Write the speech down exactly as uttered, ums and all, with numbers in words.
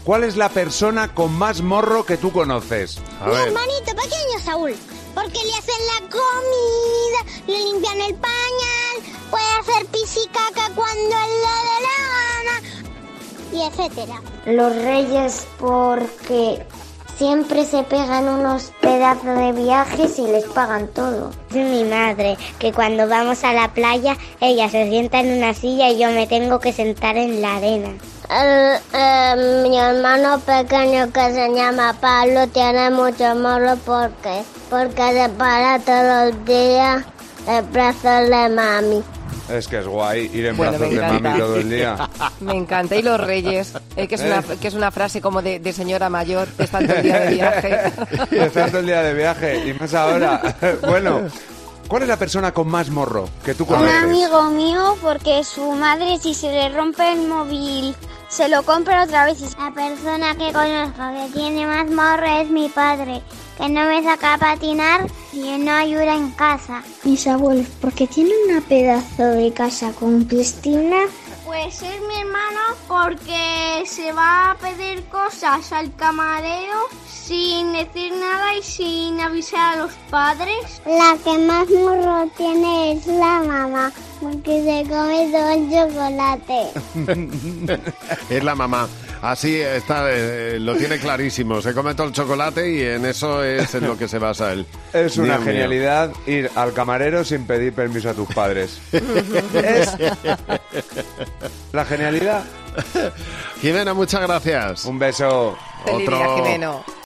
¿Cuál es la persona con más morro que tú conoces? A Mi ver. hermanito pequeño, Saúl. Porque le hacen la comida, le limpian el pañal, puede hacer pis y caca cuando él le dé la gana, y etcétera. Los reyes porque siempre se pegan unos pedazos de viajes y les pagan todo. Es mi madre, que cuando vamos a la playa, ella se sienta en una silla y yo me tengo que sentar en la arena. El, eh, mi hermano pequeño que se llama Pablo tiene mucho morro porque, porque se para todo el día en brazos de mami. Es que es guay ir en Bueno, brazos me de encanta. mami todo el día. Me encanta. Y los reyes, eh, que, es una, ¿Eh? que es una frase como de, de señora mayor, que está todo el día de viaje. Y estar todo el día de viaje, y más ahora. Bueno, ¿cuál es la persona con más morro que tú Un conoces? amigo mío porque su madre si se le rompe el móvil se lo compra otra vez. La persona que conozco que tiene más morro es mi padre, que no me saca a patinar y no ayuda en casa. Mis abuelos, porque tienen una pedazo de casa con piscina. Pues es mi hermano porque se va a pedir cosas al camarero sin decir nada y sin avisar a los padres. La que más morro tiene es la mamá, porque se come todo el chocolate. Es la mamá. Así está, eh, lo tiene clarísimo. Se come todo el chocolate y en eso es en lo que se basa él. Es una Dios mío. genialidad ir al camarero sin pedir permiso a tus padres. Es la genialidad. Jimena, muchas gracias. Un beso. Feliz día, Otro- Jimeno.